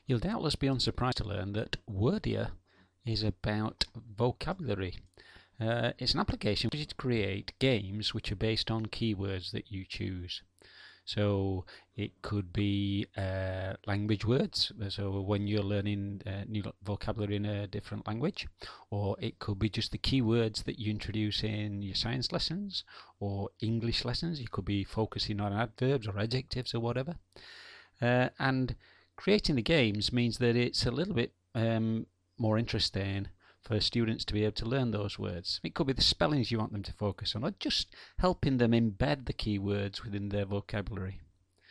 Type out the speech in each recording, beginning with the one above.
You'll doubtless be unsurprised to learn that Wordia is about vocabulary. It's an application which is to create games which are based on keywords that you choose. So it could be language words, so when you're learning new vocabulary in a different language, or it could be just the keywords that you introduce in your science lessons or English lessons. You could be focusing on adverbs or adjectives or whatever. And creating the games means that it's a little bit more interesting for students to be able to learn those words. It could be the spellings you want them to focus on, or just helping them embed the keywords within their vocabulary.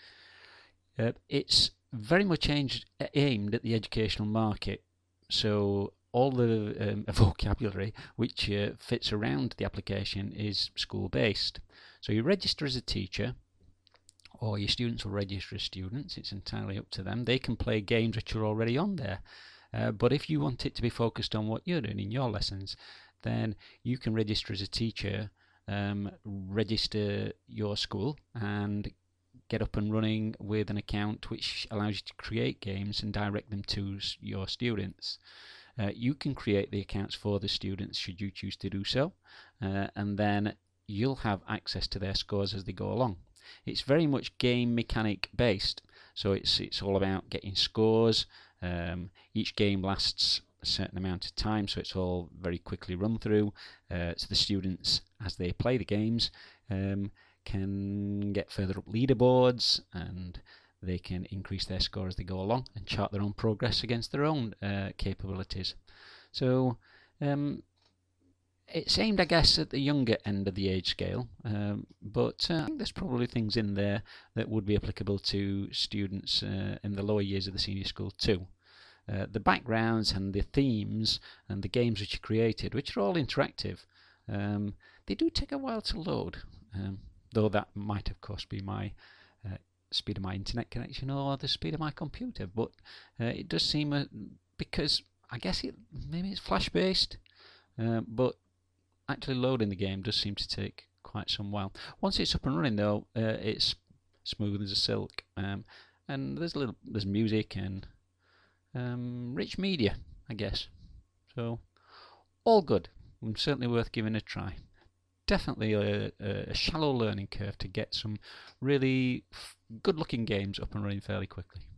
It's very much aimed at the educational market, so all the vocabulary which fits around the application is school-based. So you register as a teacher, or your students will register as students. It's entirely up to them. They can play games which are already on there. But if you want it to be focused on what you're doing in your lessons, then you can register as a teacher, register your school, and get up and running with an account which allows you to create games and direct them to your students. You can create the accounts for the students should you choose to do so, and then you'll have access to their scores as they go along. It's very much game mechanic based, so it's all about getting scores. Each game lasts a certain amount of time, so it's all very quickly run through. So the students, as they play the games, can get further up leaderboards, and they can increase their score as they go along and chart their own progress against their own capabilities. So it's aimed, I guess, at the younger end of the age scale, but I think there's probably things in there that would be applicable to students in the lower years of the senior school too. The backgrounds and the themes and the games which are created, which are all interactive, they do take a while to load, though that might of course be my speed of my internet connection or the speed of my computer, but it does seem, because I guess maybe it's flash based, but actually loading the game does seem to take quite some while. Once it's up and running though, it's smooth as a silk, and there's music and rich media, I guess. So all good, and certainly worth giving a try. Definitely a shallow learning curve to get some really good looking games up and running fairly quickly.